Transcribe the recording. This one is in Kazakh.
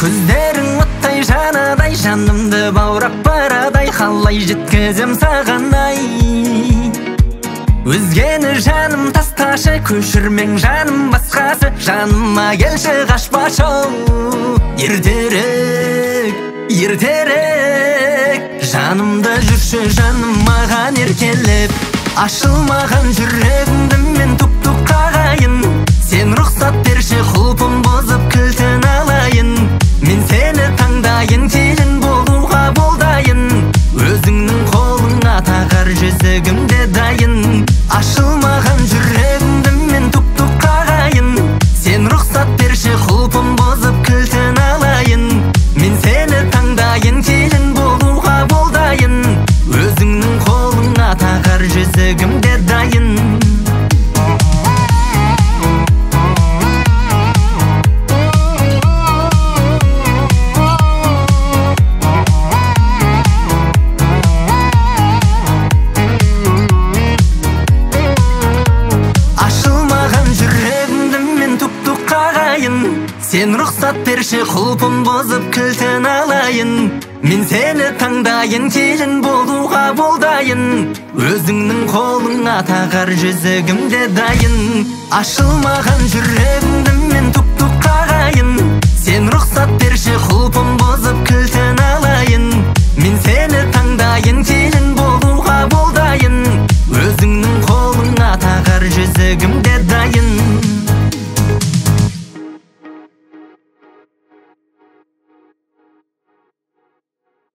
Көздерің оттай жанадай, жанымды баурап барадай, қалай жеткізем саған ай. Өзгені жаным тасташы, көшірмең жаным басқасы, жаныма келші қашпашы. Ертерек, ертерек, жанымда жүрші жаным маған еркелеп. Ашылмаған жүрегімді мен тук-тук қағайын, сен рұқсат берші құлпын бұзып кілтін алайын. Мен сені таңдайын, келін болуға болдайын, өзіңнің қолыңа тағар жүзігімде дайын. Ашылмаған жүрегімді мен тук-тук қағайын, сен рұқсат берші құлпын бұзып кілтін алайын. Мен сені таңдайын, келін болуға болдайын, өзіңнің қолыңа тағар жүзігімде дайын. Сен рұқсат берші құлпын бұзып кілтін алайын. Мен сені таңдайын, келін болуға болдайын, өзіңнің қолыңа тағар жүзігімде дайын. Ашылмаған жүрегімді мен тук-тук қағайын, сен рұқсат берші құлпын бұзып кілтін алайын. Мен сені таңдайын, келін болуға болдайын, өзіңнің қолыңа тағар жүзігімде